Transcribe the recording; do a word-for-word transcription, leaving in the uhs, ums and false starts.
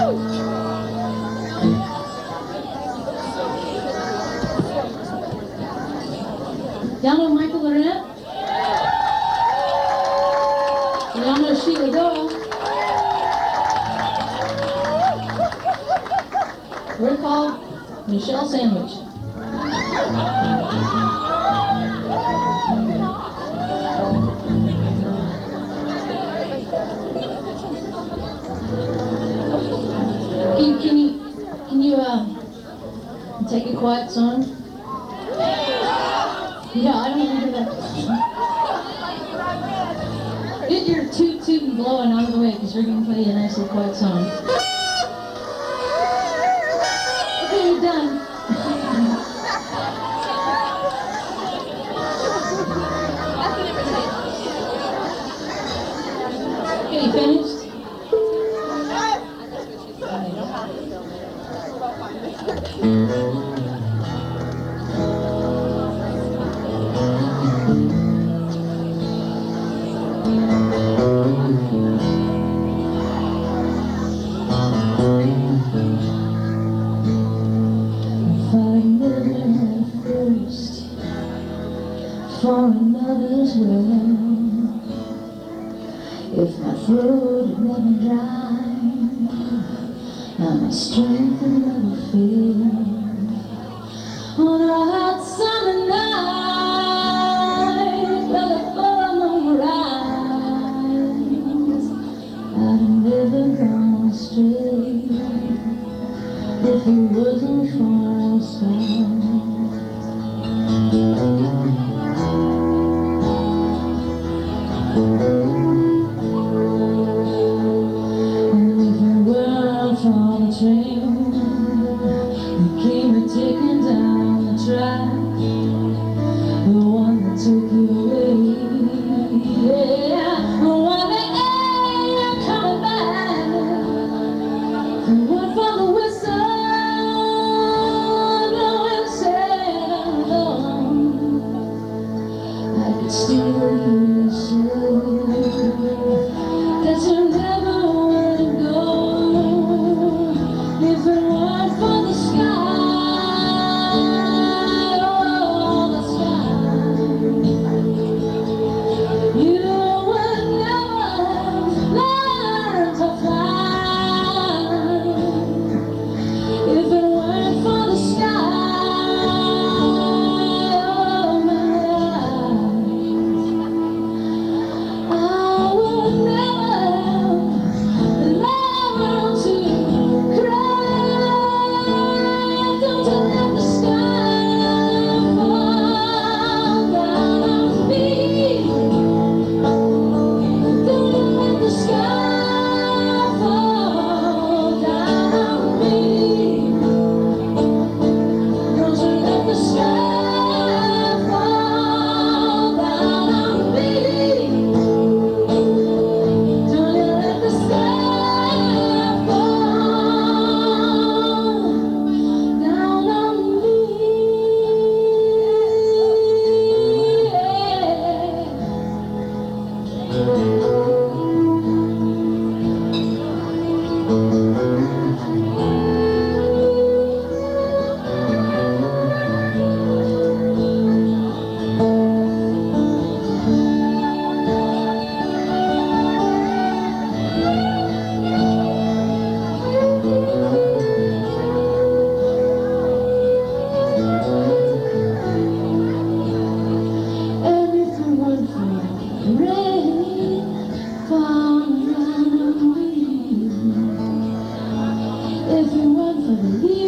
Y'all know Michael Burnett? Y'all know Sheila Doyle? We're called Michelle Sandwich. Can, can you, can you uh, take a quiet song? Yeah, I don't even do that. Get your toot toot and blowing out of the way because we're going to play you a nice little quiet song. Okay, you're done. Okay, you finished? For another's will, if my throat had never dried, and my strength had never failed, on a hot summer night, by the full moon rise, I'd have never gone astray if it wasn't for outside. And if it weren't for the train that came a-ticking down the track, the one that took you away, yeah, the one that ain't coming back, the one for the whistle blowing sad and alone, I could still hear you say that you never would go if it weren't for the sky, oh, the sky. You would never learn to fly if it weren't for the sky, oh, my eyes. I would never learn to cry. Don't you let the sky fall down on me. Don't you let the sky fall down on me. Don't you let the sky fall down on me. Don't you let the sky fall down on me. And if it weren't for the rain falling down on me, if it weren't for the leaves